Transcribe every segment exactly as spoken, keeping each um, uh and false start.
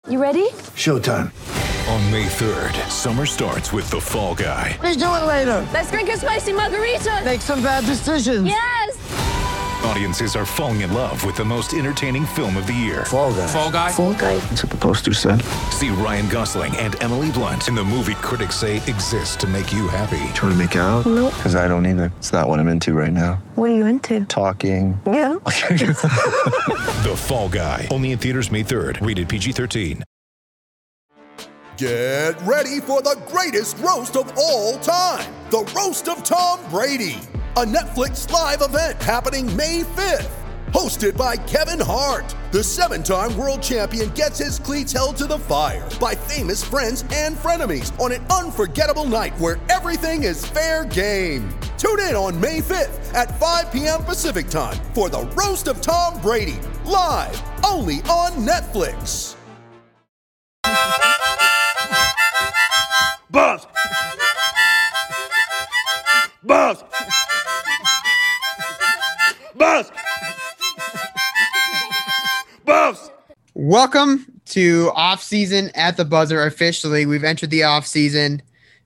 You ready? Showtime. On May third, summer starts with The Fall Guy. Let's do it later. Let's drink a spicy margarita. Make some bad decisions. Yes. Audiences are falling in love with the most entertaining film of the year. Fall Guy. Fall Guy. Fall Guy. That's what the poster said. See Ryan Gosling and Emily Blunt in the movie critics say exists to make you happy. Trying to make it out? Nope. Because I don't either. It's not what I'm into right now. What are you into? Talking. Yeah. The Fall Guy. Only in theaters May third. Rated P G thirteen. Get ready for the greatest roast of all time. The Roast of Tom Brady. A Netflix live event happening May fifth. Hosted by Kevin Hart. The seven-time world champion gets his cleats held to the fire by famous friends and frenemies on an unforgettable night where everything is fair game. Tune in on May fifth at five p.m. Pacific time for the Roast of Tom Brady. Live only on Netflix. Buffs! Buffs! Buffs! Buffs! Welcome to off season at the buzzer. Officially, we've entered the off season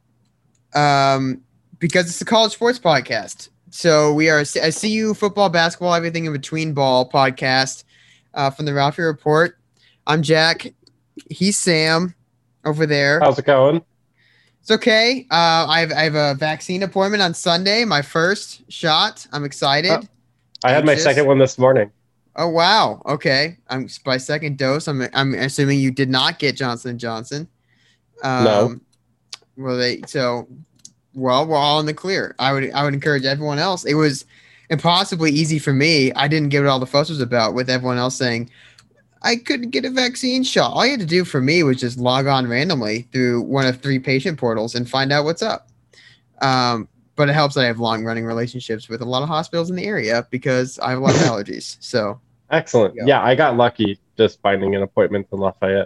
um, because it's a college sports podcast. So we are a C U football, basketball, everything in between ball podcast uh, from the Ralphie Report. I'm Jack. He's Sam over there. How's it going? It's okay. Uh, I have I have a vaccine appointment on Sunday. My first shot. I'm excited. Oh, I had my Anxious. second one this morning. Oh wow. Okay. I'm by second dose. I'm I'm assuming you did not get Johnson and Johnson. Um, No. Well, they so well we're all in the clear. I would I would encourage everyone else. It was impossibly easy for me. I didn't get what all the fuss was about with everyone else saying I couldn't get a vaccine shot. All you had to do for me was just log on randomly through one of three patient portals and find out what's up. Um, but it helps that I have long-running relationships with a lot of hospitals in the area because I have a lot of allergies. So Excellent. Yeah, I got lucky just finding an appointment in Lafayette.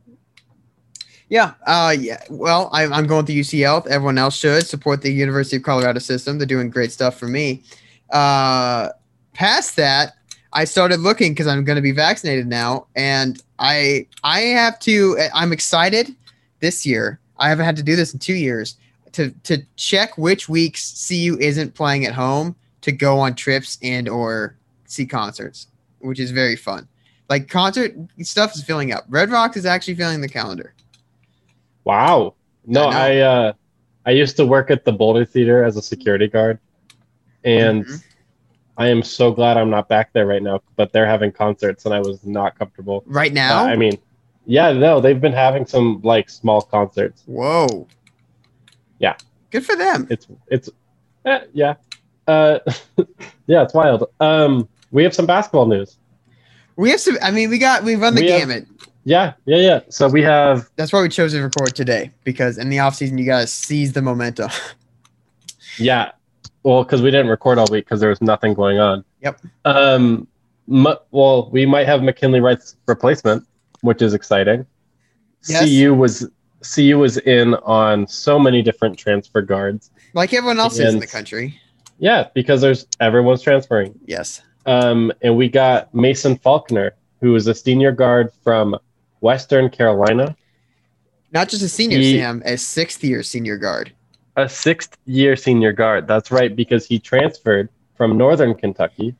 yeah, uh, yeah. Well, I, I'm going to U C L. Everyone else should support the University of Colorado system. They're doing great stuff for me. Uh, past that, I started looking because I'm going to be vaccinated now, and I I have to. I'm excited this year. I haven't had to do this in two years to to check which weeks C U isn't playing at home to go on trips and or see concerts, which is very fun. Like concert stuff is filling up. Red Rocks is actually filling the calendar. Wow. No, I I uh, I used to work at the Boulder Theater as a security guard, and Mhm. I am so glad I'm not back there right now. But they're having concerts, and I was not comfortable. Right now? Uh, I mean, yeah, no, they've been having some like small concerts. Whoa. Yeah. Good for them. It's it's eh, yeah, uh, yeah, it's wild. Um, we have some basketball news. We have some. I mean, we got we run the We have- gamut. Yeah, yeah, yeah. So we have That's why we chose to record today, because in the off season you guys seize the momentum. yeah. Well, because we didn't record all week because there was nothing going on. Yep. Um. mu- well, we might have McKinley Wright's replacement, which is exciting. Yes. C U was C U was in on so many different transfer guards. Like everyone else is in And- the country. Yeah, because there's everyone's transferring. Yes. Um, and we got Mason Faulkner, who is a senior guard from Western Carolina, Not just a senior, He- Sam, a sixth year senior guard. a sixth year senior guard. That's right, because he transferred from Northern Kentucky.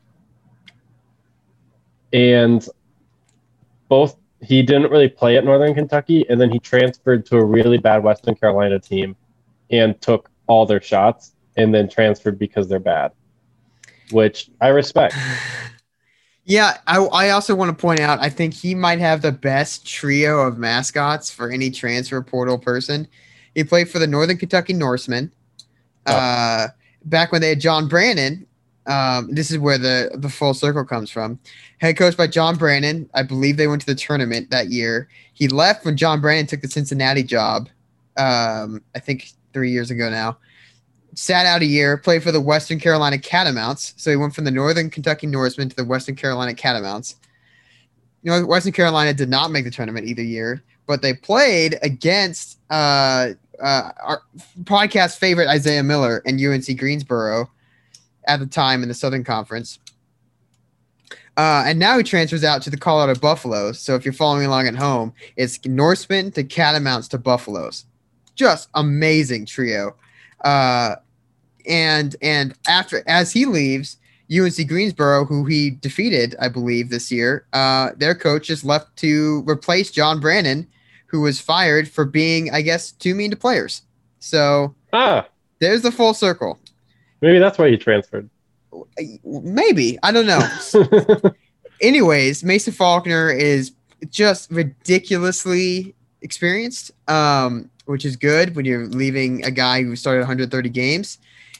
And both he didn't really play at Northern Kentucky, and then he transferred to a really bad Western Carolina team and took all their shots and then transferred because they're bad, which I respect. Yeah, I, I also want to point out, I think he might have the best trio of mascots for any transfer portal person. He played for the Northern Kentucky Norsemen. Oh. Uh, back when they had John Brannon. Um, this is where the, the full circle comes from. Head coach by John Brannon. I believe they went to the tournament that year. He left when John Brannon took the Cincinnati job, um, I think three years ago now. Sat out a year, played for the Western Carolina Catamounts. So he went from the Northern Kentucky Norsemen to the Western Carolina Catamounts. You know, Western Carolina did not make the tournament either year, but they played against uh, uh, our podcast favorite Isaiah Miller and U N C Greensboro at the time in the Southern Conference. Uh, and now he transfers out to the Colorado Buffaloes. So if you're following along at home, it's Norsemen to Catamounts to Buffaloes. Just amazing trio. Uh, and and after as he leaves, U N C Greensboro, who he defeated, I believe, this year, uh, their coach is left to replace John Brandon, who was fired for being, I guess, too mean to players. So Ah, there's the full circle. maybe that's why he transferred. Maybe. I don't know. Anyways, Mason Faulkner is just ridiculously experienced, um, which is good when you're leaving a guy who started one hundred thirty games.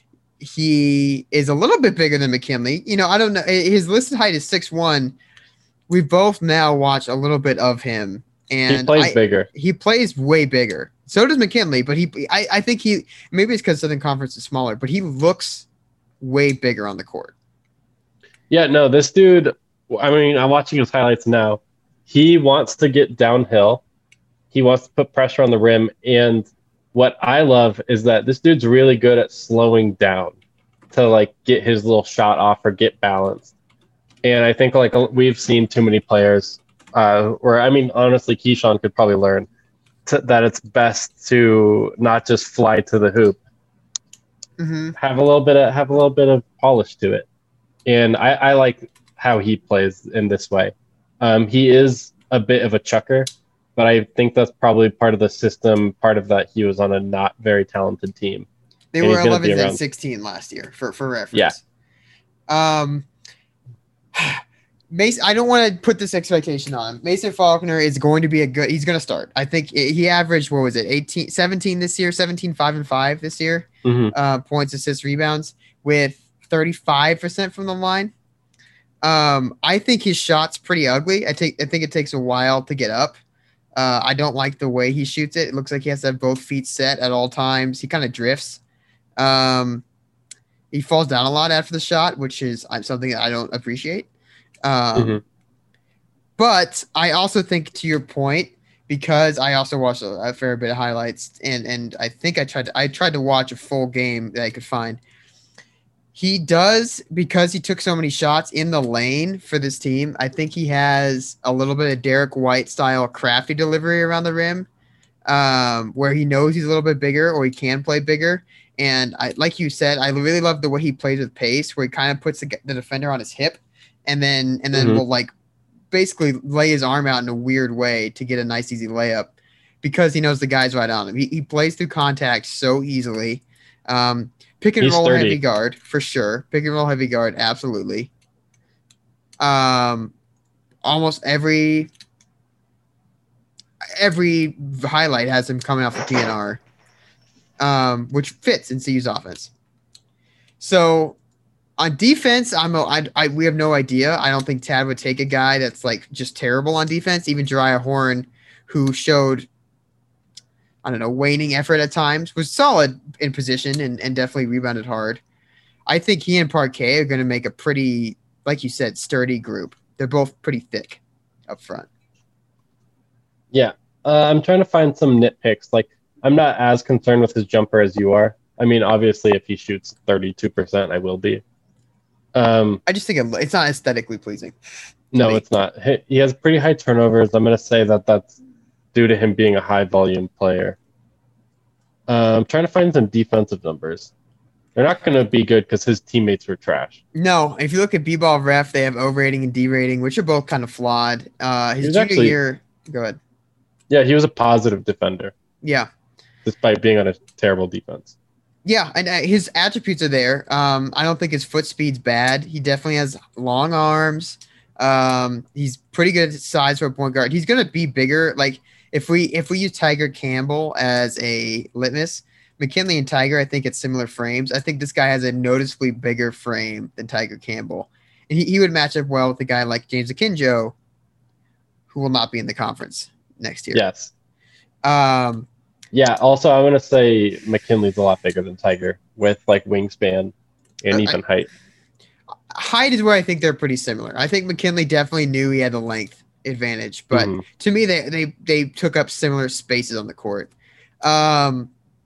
He is a little bit bigger than McKinley. You know, I don't know. His listed height is six one. We've both now watched a little bit of him. And He plays I- bigger. He plays way bigger. So does McKinley, but he, I, I think he, maybe it's because Southern Conference is smaller, but he looks way bigger on the court. Yeah, no, this dude, I mean, I'm watching his highlights now. He wants to get downhill. He wants to put pressure on the rim. And what I love is that this dude's really good at slowing down to like get his little shot off or get balanced. And I think like we've seen too many players, uh, or I mean, honestly, Keyshawn could probably learn to, that it's best to not just fly to the hoop. Mm-hmm. Have a little bit of have a little bit of polish to it. And I, I like how he plays in this way. Um, he is a bit of a chucker, but I think that's probably part of the system, part of that he was on a not very talented team. They And were he's gonna be eleventh and around. sixteen last year for, for reference. Yeah. Um, Mason, I don't want to put this expectation on him. Mason Faulkner is going to be a good, he's going to start. I think he averaged, what was it? eighteen, seventeen this year, seventeen, five and five this year. Mhm. Uh, points, assists, rebounds with thirty-five percent from the line. Um, I think his shot's pretty ugly. I take, I think it takes a while to get up. Uh, I don't like the way he shoots it. It looks like he has to have both feet set at all times. He kind of drifts. Um, he falls down a lot after the shot, which is uh, something that I don't appreciate. Um, Mhm. But I also think, to your point, because I also watched a, a fair bit of highlights, and and I think I tried to, I tried to watch a full game that I could find. He does, because he took so many shots in the lane for this team, I think he has a little bit of Derek White style crafty delivery around the rim, um, where he knows he's a little bit bigger or he can play bigger. And I, like you said, I really love the way he plays with pace, where he kind of puts the, the defender on his hip, and then and then Mhm. will like basically lay his arm out in a weird way to get a nice easy layup, because he knows the guy's right on him. He, he plays through contact so easily. Um, pick and He's roll sturdy. heavy guard for sure. Pick and roll heavy guard, absolutely. Um, almost every every highlight has him coming off the P N R, um, which fits in C U's offense. So on defense, I'm a, I, I we have no idea. I don't think Tad would take a guy that's like just terrible on defense. Even Jariah Horn, who showed, I don't know, waning effort at times, was solid in position and, and definitely rebounded hard. I think he and Parquet are going to make a pretty, like you said, sturdy group. They're both pretty thick up front. Yeah. Uh, I'm trying to find some nitpicks. Like, I'm not as concerned with his jumper as you are. I mean, obviously, if he shoots thirty-two percent, I will be. Um, I just think it, it's not aesthetically pleasing. no, me. it's not. He, he has pretty high turnovers. I'm going to say that that's due to him being a high volume player. Uh, I'm trying to find some defensive numbers. They're not going to be good because his teammates were trash. No, if you look at B-ball ref, they have O rating and D rating, which are both kind of flawed. Uh, his He's junior actually- year, go ahead. Yeah, he was a positive defender Yeah, despite being on a terrible defense. yeah, and uh, his attributes are there. Um, I don't think his foot speed's bad. He definitely has long arms. Um, he's pretty good at size for a point guard. He's gonna be bigger. Like if we if we use Tiger Campbell as a litmus, McKinley and Tiger, I think it's similar frames. I think this guy has a noticeably bigger frame than Tiger Campbell, and he, he would match up well with a guy like James Akinjo, who will not be in the conference next year. Yes. Um, Yeah, also, I'm going to say McKinley's a lot bigger than Tiger with like wingspan and I- even height. height is where I think they're pretty similar. I think McKinley definitely knew he had the length advantage, but Mhm. to me, they they they took up similar spaces on the court. Um,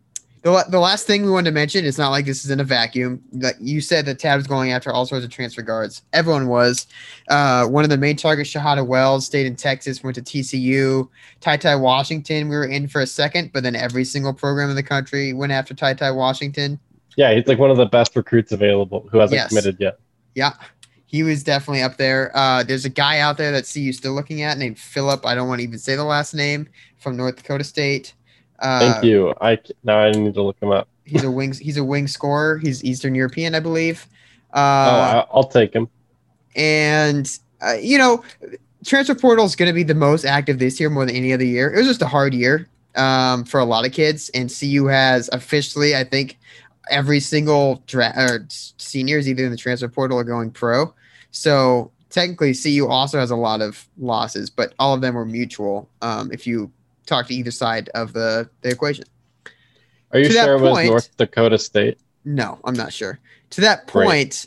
The, la- the last thing we wanted to mention, it's not like this is in a vacuum. Like you said, that Tad was going after all sorts of transfer guards. Everyone was. Uh, one of the main targets, Shahada Wells, stayed in Texas, went to T C U. Ty Ty Washington, we were in for a second, but then every single program in the country went after Ty Ty Washington. Yeah, he's like one of the best recruits available who hasn't Yes. committed yet. Yeah, he was definitely up there. Uh, there's a guy out there that C U still looking at named Philip. I don't want to even say the last name, from North Dakota State. Uh, Thank you. I now I need to look him up. He's a wing. He's a wing scorer. He's Eastern European, I believe. Uh, oh, I, I'll take him. And uh, you know, transfer portal is going to be the most active this year more than any other year. It was just a hard year um, for a lot of kids, and C U has officially, I think, every single dra- or seniors either in the transfer portal or going pro. So technically, C U also has a lot of losses, but all of them were mutual. Um, if you talk to either side of the, the equation. Are you To that sure it was point- North Dakota State? No, I'm not sure. To that Great. point,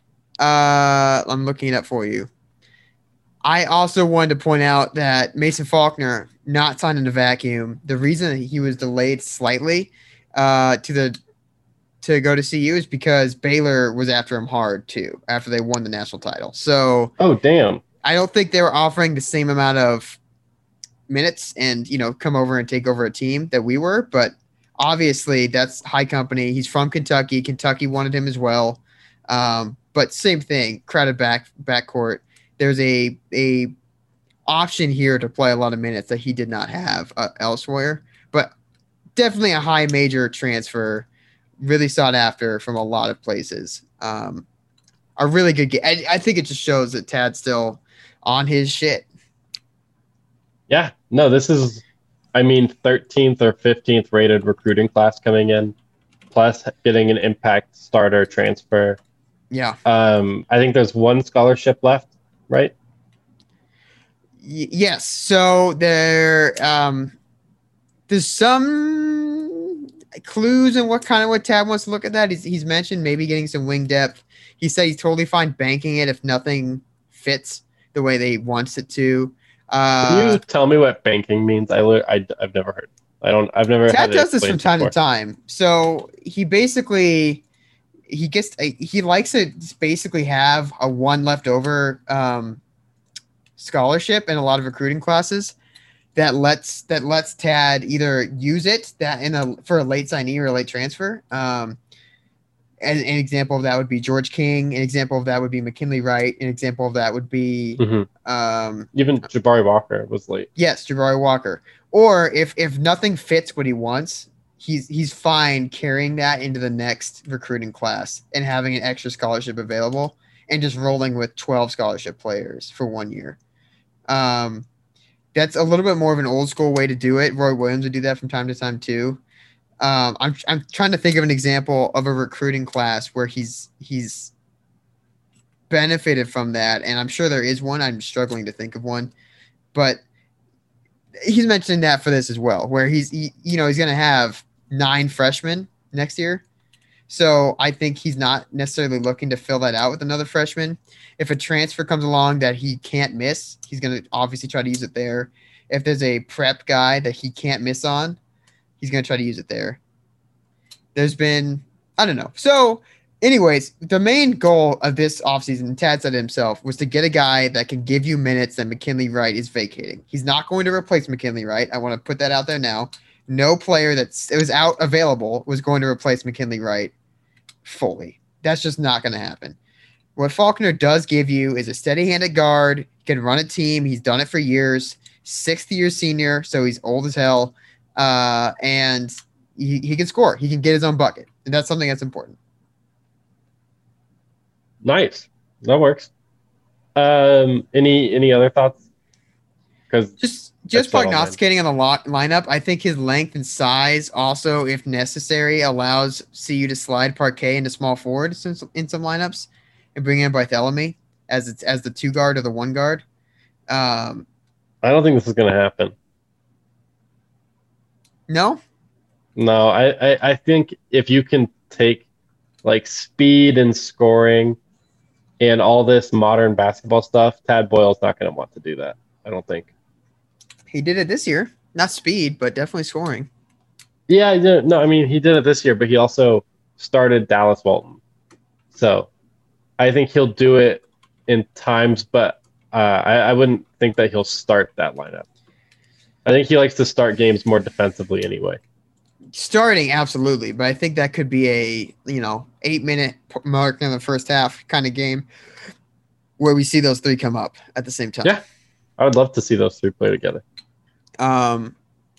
uh, I'm looking it up for you. I also wanted to point out that Mason Faulkner not signed in a vacuum. The reason that he was delayed slightly uh, to the to go to C U is because Baylor was after him hard too after they won the national title. So Oh, damn. I don't think they were offering the same amount of minutes and, you know, come over and take over a team that we were. But obviously that's high company. He's from Kentucky. Kentucky wanted him as well. Um, but same thing, crowded back backcourt. There's a a option here to play a lot of minutes that he did not have uh, elsewhere. But definitely a high major transfer, really sought after from a lot of places. Um, a really good game. I, I think it just shows that Tad's still on his shit. Yeah. No, this is, I mean, thirteenth or fifteenth rated recruiting class coming in, plus getting an impact starter transfer. Yeah. Um, I think there's one scholarship left, right? Y- yes. So there, um, there's some clues in what kind of what Tad wants to look at that. He's, he's mentioned maybe getting some wing depth. He said he's totally fine banking it if nothing fits the way they wants it to. Can Uh, you tell me what banking means? I, li- I I've never heard. I don't. I've never. Tad had it does this from explained time before. to time. So he basically he gets he likes to basically have a one left over um, scholarship in a lot of recruiting classes that lets that lets Tad either use it that in a for a late signee or a late transfer. Um, an, an example of that would be George King. An example of that would be McKinley Wright. An example of that would be Mhm. um, Even Jabari Walker was late. yes, Jabari Walker. Or if if nothing fits what he wants, he's he's fine carrying that into the next recruiting class and having an extra scholarship available and just rolling with twelve scholarship players for one year. Um, that's a little bit more of an old school way to do it. Roy Williams would do that from time to time too. Um, I'm I'm trying to think of an example of a recruiting class where he's he's benefited from that, and I'm sure there is one. I'm struggling to think of one, but he's mentioning that for this as well, where he's he, you know he's going to have nine freshmen next year. So I think he's not necessarily looking to fill that out with another freshman. If a transfer comes along that he can't miss, he's going to obviously try to use it there. If there's a prep guy that he can't miss on, he's going to try to use it there. There's been, I don't know. So anyways, the main goal of this offseason, Tad said it himself, was to get a guy that can give you minutes that McKinley Wright is vacating. He's not going to replace McKinley Wright. I want to put that out there now. No player that's it was out available was going to replace McKinley Wright fully. That's just not going to happen. What Faulkner does give you is a steady-handed guard, can run a team. He's done it for years. Sixth year senior, so he's old as hell, uh, and he, he can score. He can get his own bucket, and that's something that's important. Nice. That works. Um, any any other thoughts? Because Just just That's all, man. prognosticating on the lot lineup, I think his length and size also, if necessary, allows C U to slide Parquet into small forward in some, in some lineups and bring in Barthélemy as it's as the two guard or the one guard. Um, I don't think this is going to happen. no, No, I, I, I think if you can take like speed and scoring and all this modern basketball stuff, Tad Boyle's not going to want to do that. I don't think. he did it this year. Not speed, but definitely scoring. Yeah, I did. No, I mean he did it this year, but he also started Dallas Walton. So I think he'll do it in times, but uh, I, I wouldn't think that he'll start that lineup. I think he likes to start games more defensively anyway. Starting, absolutely, but I think that could be a you know eight minute mark in the first half kind of game where we see those three come up at the same time. Yeah, I would love to see those three play together. Um,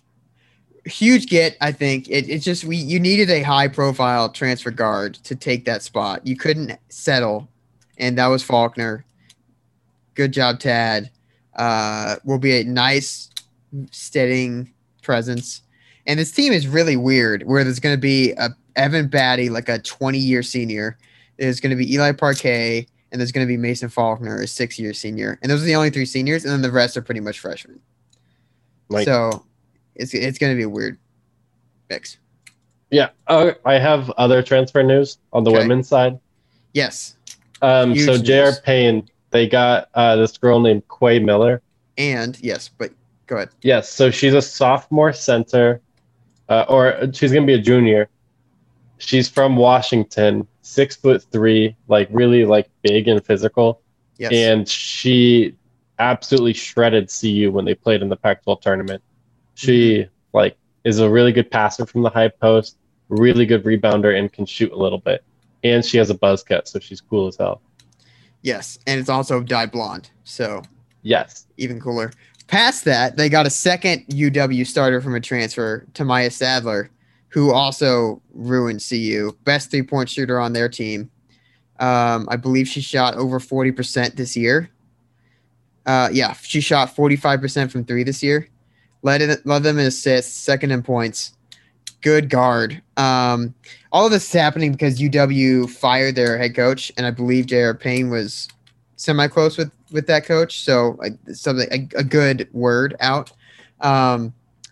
huge get, I think. It, it's just we you needed a high profile transfer guard to take that spot. You couldn't settle, and that was Faulkner. Good job, Tad. Uh, will be a nice, steadying presence. And this team is really weird, where there's going to be a Evan Batty, like a twenty-year senior. There's going to be Eli Parquet, and there's going to be Mason Faulkner, a six-year senior. And those are the only three seniors, and then the rest are pretty much freshmen. Like, so it's it's going to be a weird mix. Yeah, uh, I have other transfer news on the Okay. women's side. Yes. Um, Huge so J R. news. Payne, they got uh, this girl named Quay Miller. And, yes, but go ahead. Yes, so she's a sophomore center, uh, or she's going to be a junior. She's from Washington, six foot three, like really like big and physical. Yes. And she absolutely shredded C U when they played in the Pac twelve tournament. She Mm-hmm. like is a really good passer from the high post, really good rebounder, and can shoot a little bit. And she has a buzz cut, so she's cool as hell. Yes, and it's also dyed blonde, so Yes. even cooler. Past that, they got a second U W starter from a transfer, Tamaya Sadler, who also ruined C U. Best three-point shooter on their team. Um, I believe she shot over forty percent this year. Uh, yeah, she shot forty-five percent from three this year. Led, it, led them in assists, second in points. Good guard. Um, all of this is happening because U W fired their head coach, and I believe J R. Payne was semi-close with, with that coach. So I, something a, a good word out. Um,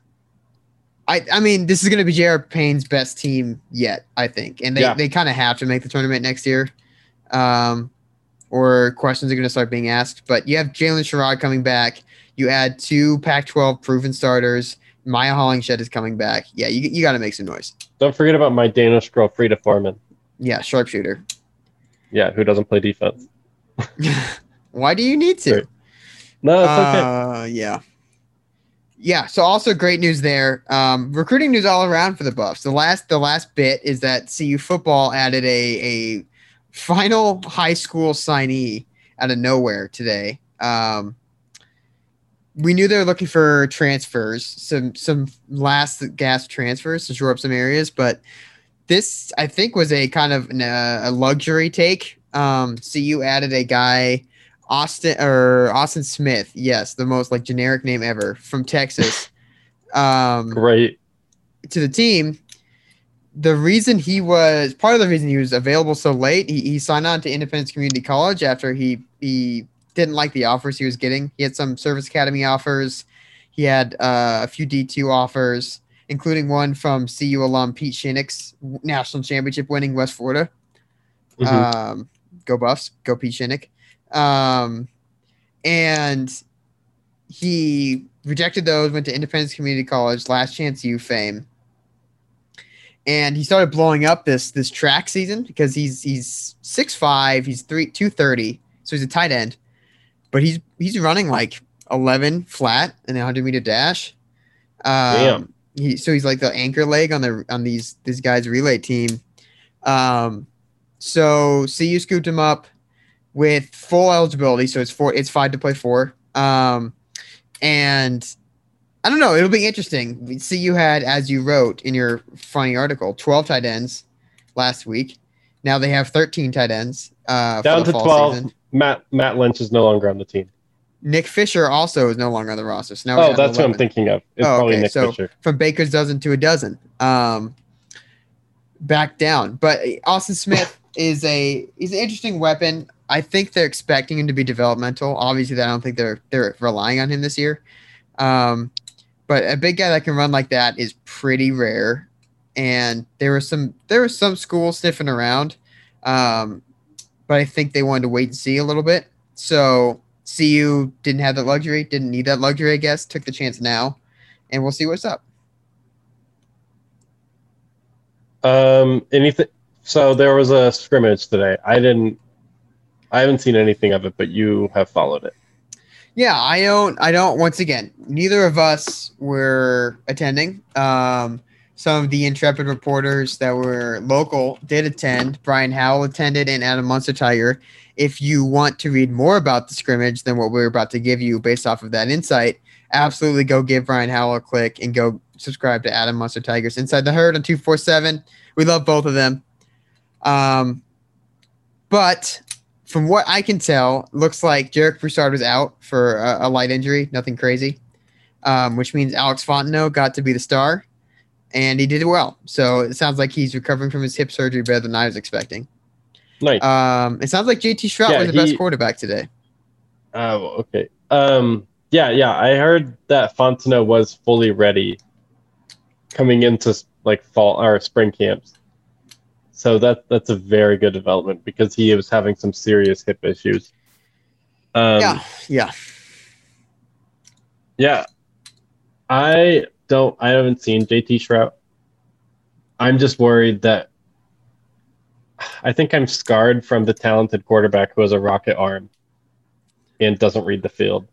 I I mean, this is going to be J R. Payne's best team yet, I think, and they, Yeah. they kind of have to make the tournament next year. Um, or questions are going to start being asked. But you have Jalen Sherrod coming back. You add two Pac twelve proven starters. Maya Hollingshed is coming back. Yeah, you you got to make some noise. Don't forget about my Danish girl, Frida Foreman. Yeah, sharpshooter. Yeah, who doesn't play defense. Why do you need to? Great. No, it's okay. Uh, yeah. Yeah, so also great news there. Um, recruiting news all around for the Buffs. The last the last bit is that C U football added a a final high school signee out of nowhere today. Um, we knew they were looking for transfers, some some last gasp transfers to shore up some areas, but this I think was a kind of an, uh, a luxury take. Um, C U added a guy. Austin or Austin Smith, yes, the most like generic name ever from Texas, um, Great. to the team. The reason he was part of the reason he was available so late, he, he signed on to Independence Community College after he he didn't like the offers he was getting. He had some service academy offers, he had uh, a few D two offers, including one from C U alum Pete Shinnick's national championship winning West Florida. Mhm. Um, go Buffs, go Pete Shinnick. Um, and he rejected those, went to Independence Community College, Last Chance U fame. And he started blowing up this, this track season because he's, he's six five, he's three, two thirty. So he's a tight end, but he's, he's running like eleven flat in a hundred meter dash. Um, Damn. He, so he's like the anchor leg on the, on these, this guy's relay team. Um, so C U scooped him up with full eligibility, so it's four. It's five to play four. Um, and I don't know. It'll be interesting. See, you had, as you wrote in your funny article, twelve tight ends last week. Now they have thirteen tight ends. Uh, Down for the to fall twelve. season. Matt Matt Lynch is no longer on the team. Nick Fisher also is no longer on the roster. So now we're Oh, down to that's what I'm eleven. thinking of. It's Oh, probably okay. Nick So Fisher. from Baker's dozen to a dozen. Um, back down. But Austin Smith is a he's an interesting weapon. I think they're expecting him to be developmental. Obviously, I don't think they're they're relying on him this year. Um, but a big guy that can run like that is pretty rare. And there were some there were some schools sniffing around, um, but I think they wanted to wait and see a little bit. So C U didn't have that luxury, didn't need that luxury, I guess. Took the chance now, and we'll see what's up. Um, anything? So there was a scrimmage today. I didn't. I haven't seen anything of it, but you have followed it. Yeah, I don't. I don't. Once again, neither of us were attending. Um, some of the intrepid reporters that were local did attend. Brian Howell attended, and Adam Munster-Tiger. If you want to read more about the scrimmage than what we're about to give you based off of that insight, absolutely go give Brian Howell a click and go subscribe to Adam Munster-Tiger's Inside the Herd on two forty-seven. We love both of them. Um, but from what I can tell, looks like Jarek Broussard was out for a, a light injury, nothing crazy, um, which means Alex Fontenot got to be the star, and he did well. So it sounds like he's recovering from his hip surgery better than I was expecting. Nice. Um, it sounds like J T Shrout Yeah, was the he- best quarterback today. Oh, okay. Um, yeah, yeah. I heard that Fontenot was fully ready coming into like fall or spring camps. So that that's a very good development because he was having some serious hip issues. Um, yeah, yeah. Yeah. I don't I haven't seen J T Shrout. I'm just worried that I think I'm scarred from the talented quarterback who has a rocket arm and doesn't read the field.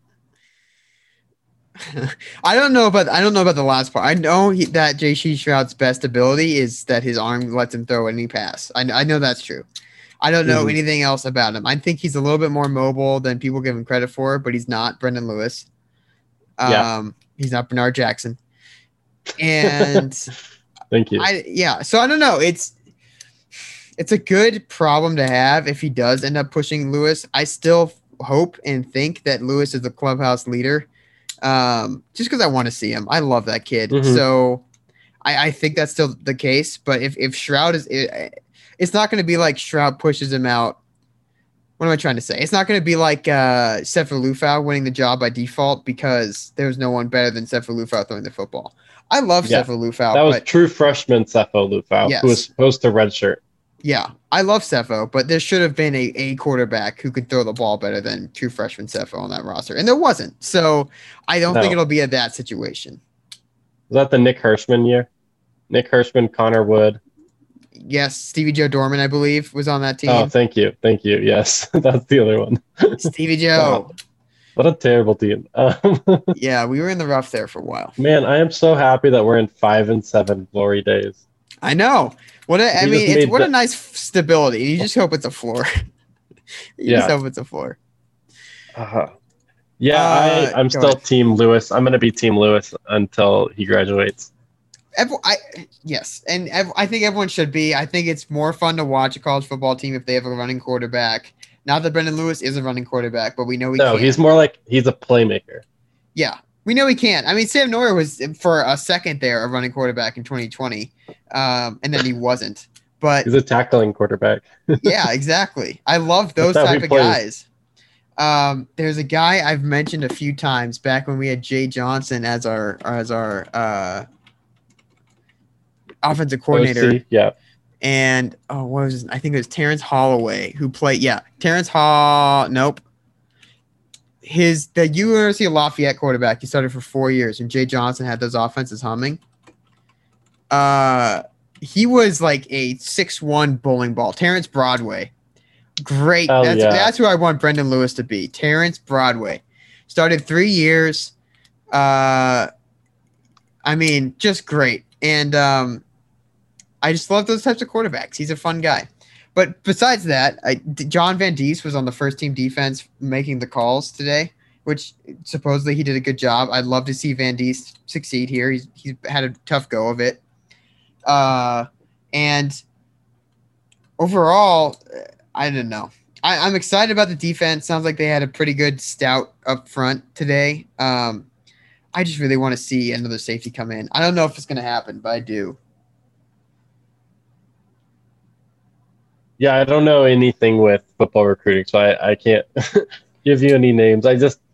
I don't know about I don't know about the last part. I know he, that J C Shroud's best ability is that his arm lets him throw any pass. I, I know that's true. I don't know Mhm. anything else about him. I think he's a little bit more mobile than people give him credit for, but he's not Brendan Lewis. Um, Yeah. He's not Bernard Jackson. And Thank you. I yeah, so I don't know. It's it's a good problem to have if he does end up pushing Lewis. I still hope and think that Lewis is the clubhouse leader. Um, just because I want to see him. I love that kid. Mhm. So I, I think that's still the case. But if, if Shroud is it, it's not going to be like Shroud pushes him out. What am I trying to say? It's not going to be like uh, Sefer Lufau winning the job by default because there's no one better than Sefer Lufau throwing the football. I love Yeah. Sefer Lufau. that was but true freshman Cepho Lufau, Yes. who was supposed to redshirt. yeah, I love Cepho, but there should have been a, a quarterback who could throw the ball better than true freshman Cepho on that roster. And there wasn't. So I don't No. think it'll be a that situation. Was that the Nick Hirschman year? Nick Hirschman, Connor Wood. Yes, Stevie Joe Dorman, I believe, was on that team. Oh, thank you. Thank you. Yes, that's the other one. Stevie Joe. What a terrible team. Um, Yeah, we were in the rough there for a while. man, I am so happy that we're in five and seven glory days. I know. What a, I You mean, just it's made what a the- nice stability. You just hope it's a floor. you Yeah. just hope it's a floor. Uh-huh. Yeah, Uh, I, I'm go still ahead. Team Lewis. I'm going to be Team Lewis until he graduates. Every, I yes, and ev- I think everyone should be. I think it's more fun to watch a college football team if they have a running quarterback. Not that Brendan Lewis is a running quarterback, but we know he No, can. he's more like he's a playmaker. Yeah, we know he can. I mean, Sam Neuer was for a second there a running quarterback in twenty twenty, um, and then he wasn't. But He's a tackling quarterback. yeah, exactly. I love those That's how type he of plays. guys. Um, there's a guy I've mentioned a few times back when we had Jay Johnson as our as our uh, offensive coordinator. O C, yeah. And oh, what was his, I think it was Terrence Holloway who played. Yeah, Terrence Hall. Nope. His the University of Lafayette quarterback. He started for four years, and Jay Johnson had those offenses humming. Uh, he was like a six one bowling ball. Terrence Broadway, great. Hell that's yeah. that's who I want Brendan Lewis to be. Terrence Broadway started three years. Uh, I mean, just great. And um, I just love those types of quarterbacks. He's a fun guy. But besides that, I, D- John Van Diest was on the first team defense making the calls today, which supposedly he did a good job. I'd love to see Van Diest succeed here. He's he's had a tough go of it. Uh, and overall, uh, I don't know. I, I'm excited about the defense. Sounds like they had a pretty good stout up front today. Um, I just really want to see another safety come in. I don't know if it's going to happen, but I do. Yeah, I don't know anything with football recruiting, so I, I can't give you any names. I just,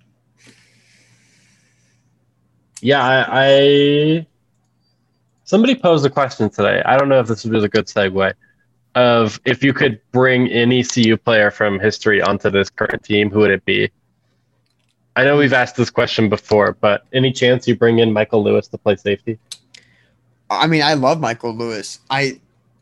yeah, I, I, somebody posed a question today. I don't know if this would be a good segue of if you could bring any C U player from history onto this current team, who would it be? I know we've asked this question before, but any chance you bring in Michael Lewis to play safety? I mean, I love Michael Lewis. I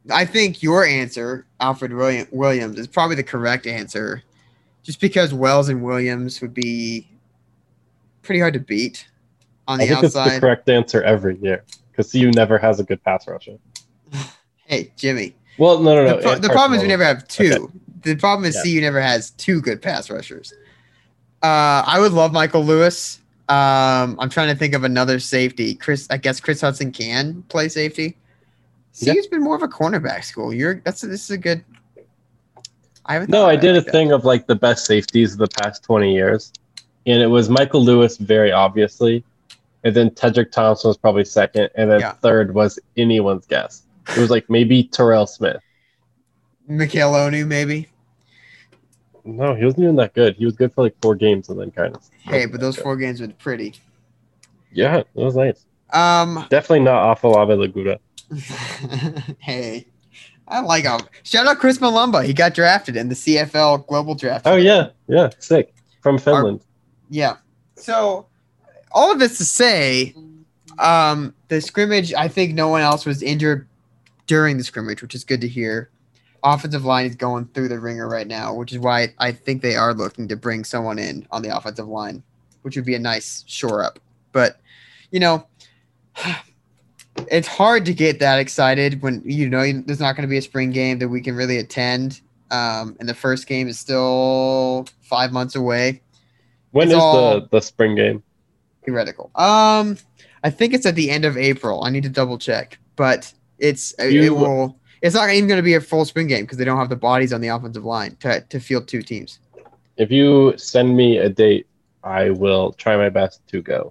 I think your answer, Alfred William, Williams, is probably the correct answer, just because Wells and Williams would be pretty hard to beat on the I think outside. it's the correct answer every year because C U never has a good pass rusher. Hey, Jimmy. Well, no, no, no. The, pro- and the problem is Carson we never have two. Okay. The problem is Yeah. C U never has two good pass rushers. Uh, I would love Michael Lewis. Um, I'm trying to think of another safety. Chris, I guess Chris Hudson can play safety. C U's Yeah. been more of a cornerback school. You're that's this is a good. I haven't. No, thought I of it did like a that. thing of like the best safeties of the past twenty years, and it was Michael Lewis very obviously, and then Tedrick Thompson was probably second, and then Yeah. third was anyone's guess. It was like maybe Terrell Smith. Mikhail Onu, maybe. No, he wasn't even that good. He was good for like four games and then kind of. Hey, but those four games were pretty. Yeah, it was nice. Um, Definitely not Afalabe Laguna. hey, I like him. Shout out Chris Malumba. He got drafted in the C F L Global Draft. Oh yeah, yeah, sick from Finland. Yeah. So, all of this to say, um, the scrimmage, I think no one else was injured during the scrimmage, which is good to hear. Offensive line is going through the ringer right now, which is why I think they are looking to bring someone in on the offensive line, which would be a nice shore up. But, you know, it's hard to get that excited when, you know, there's not going to be a spring game that we can really attend. Um, and the first game is still five months away. When it's is all- the the spring game? Theoretical. Um, I think it's at the end of April. I need to double check, but it's it You- will. It's not even going to be a full spring game because they don't have the bodies on the offensive line to to field two teams. If you send me a date, I will try my best to go.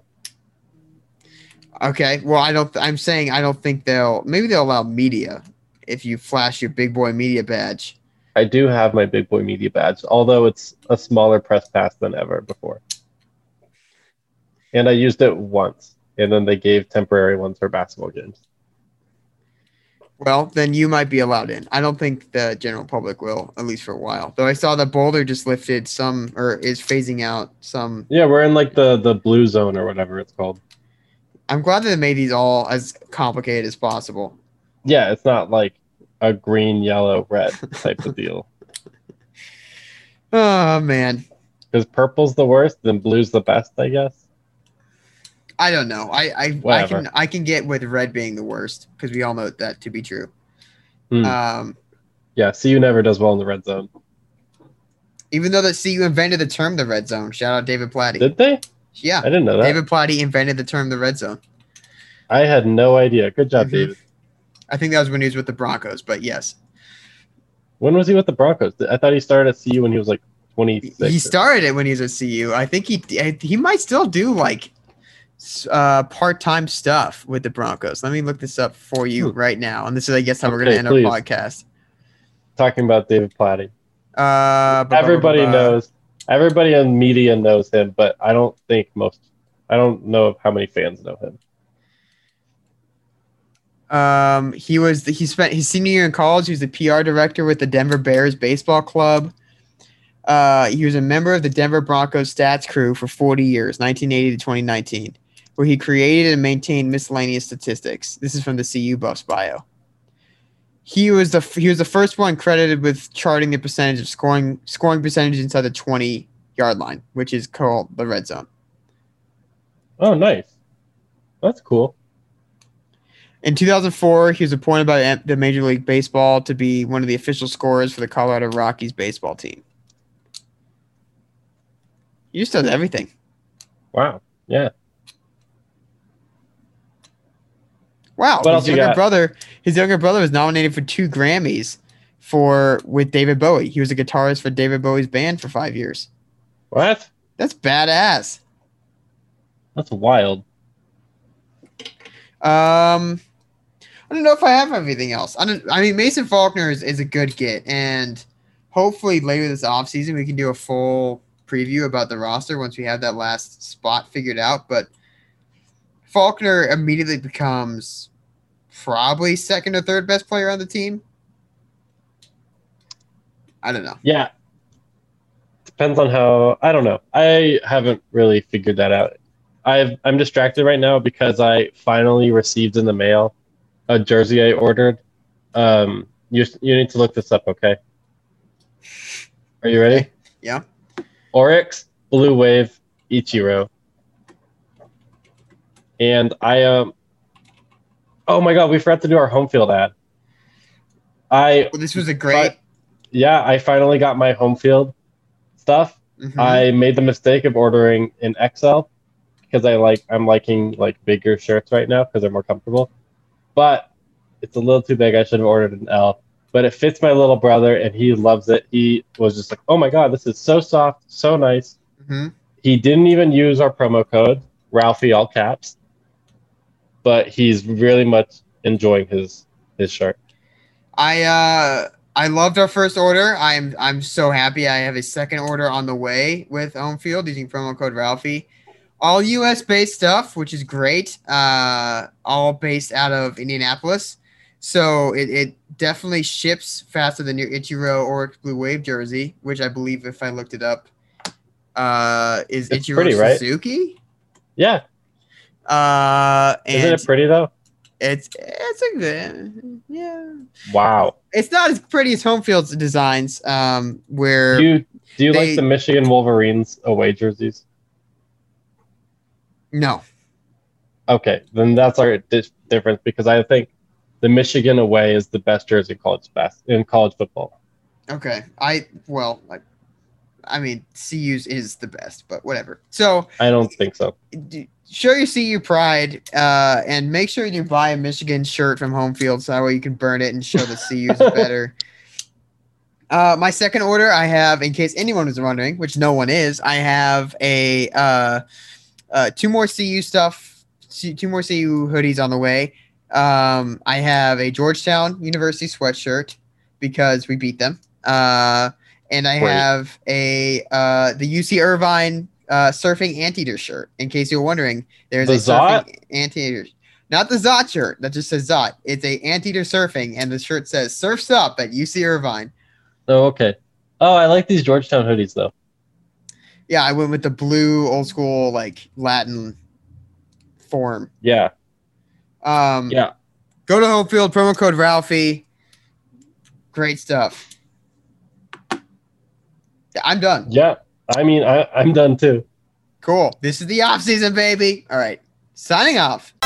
Okay. Well, I don't. I'm saying I don't think they'll. Maybe they'll allow media if you flash your big boy media badge. I do have my big boy media badge, although it's a smaller press pass than ever before. And I used it once, and then they gave temporary ones for basketball games. Well, then you might be allowed in. I don't think the general public will, at least for a while. Though I saw that Boulder just lifted some, or is phasing out some. Yeah, we're in like the the blue zone or whatever it's called. I'm glad that they made these all as complicated as possible. Yeah, it's not like a green, yellow, red type of deal. Oh man, Because purple's the worst, then blue's the best, I guess. I don't know. I I, I Whatever. can I can get with red being the worst because we all know that to be true. Hmm. Um, Yeah, C U never does well in the red zone. even though that C U invented the term the red zone. Shout out David Platty. Did they? yeah, I didn't know that. David Platty invented the term the red zone. I had no idea. Good job, Mhm. David. I think that was when he was with the Broncos, but yes, When was he with the Broncos? I thought he started at C U when he was like twenty-six. he started it when he was at C U. I think he he might still do like s- uh, part-time stuff with the Broncos. Let me look this up for you Hmm. right now. And this is, I guess, how we're going Okay, to end please. our podcast. Talking about David Platty. Uh, bu- bu- bu- Everybody bu- knows. Everybody in media knows him, but I don't think most. I don't know how many fans know him. Um, he was the, he spent his senior year in college. He was the P R director with the Denver Bears baseball club. Uh, he was a member of the Denver Broncos stats crew for forty years, nineteen eighty to twenty nineteen, where he created and maintained miscellaneous statistics. This is from the C U Buffs bio. He was the he was the first one credited with charting the percentage of scoring scoring percentage inside the twenty yard line, which is called the red zone. Oh, nice. That's cool. In two thousand four, he was appointed by the Major League Baseball to be one of the official scorers for the Colorado Rockies baseball team. He just does everything. Wow. Yeah. Wow. What else his you younger got? brother, his younger brother was nominated for two Grammys for with David Bowie. He was a guitarist for David Bowie's band for five years. What? That's badass. That's wild. Um, I don't know if I have everything else. I don't. I mean, Mason Faulkner is, is a good get, and hopefully later this offseason we can do a full preview about the roster once we have that last spot figured out. But Faulkner immediately becomes probably second or third best player on the team. I don't know. Yeah. Depends on how. I don't know. I haven't really figured that out. I've, I'm distracted right now because I finally received in the mail a jersey I ordered Um, you you need to look this up, okay? Are you ready? Okay. Yeah. Oryx, Blue Wave, Ichiro. And I um oh my god, we forgot to do our home field ad. I Well, this was a great. I, yeah, I finally got my home field stuff. Mhm. I made the mistake of ordering an X L because I like I'm liking like bigger shirts right now because they're more comfortable. But it's a little too big. I should have ordered an L. But it fits my little brother and he loves it. He was just like, "Oh my god, this is so soft, so nice." Mhm. He didn't even use our promo code, Ralphie all caps. But he's really much enjoying his his shirt. I uh I loved our first order. I'm I'm so happy. I have a second order on the way with Home Field using promo code Ralphie. All U S based stuff, which is great. Uh, all based out of Indianapolis, so it, it definitely ships faster than your Ichiro Oryx Blue Wave jersey, which I believe, if I looked it up, uh, is It's Ichiro pretty, right? Suzuki. Yeah. Uh, and Isn't it pretty though? it's it's a good yeah. Wow. It's not as pretty as Home Field's designs, um, where Do you do you they- like the Michigan Wolverines away jerseys? no. Okay, then that's our di- difference because I think the Michigan away is the best jersey in college bas- in college football. Okay, I well, I, I mean, C U's is the best, but whatever. So I don't think so. d- show your C U pride, uh, and make sure you buy a Michigan shirt from Home Field so that way you can burn it and show the C U's better. Uh, my second order, I have, in case anyone was wondering, which no one is, I have a uh, uh, two more C U stuff, C- two more C U hoodies on the way. Um, I have a Georgetown University sweatshirt because we beat them. Uh, and I Great. have a uh, the U C Irvine uh, surfing anteater shirt. In case you're wondering, there's The a surfing Zot? anteater, not the Zot shirt that just says Zot. It's a anteater surfing, and the shirt says "Surfs Up" at U C Irvine. Oh, okay. Oh, I like these Georgetown hoodies though. Yeah, I went with the blue old school like Latin form. Yeah. Um, Yeah. Go to Home Field, promo code Ralphie. Great stuff. Yeah, I'm done. Yeah. I mean, I, I'm done too. Cool. This is the off season, baby. All right. Signing off.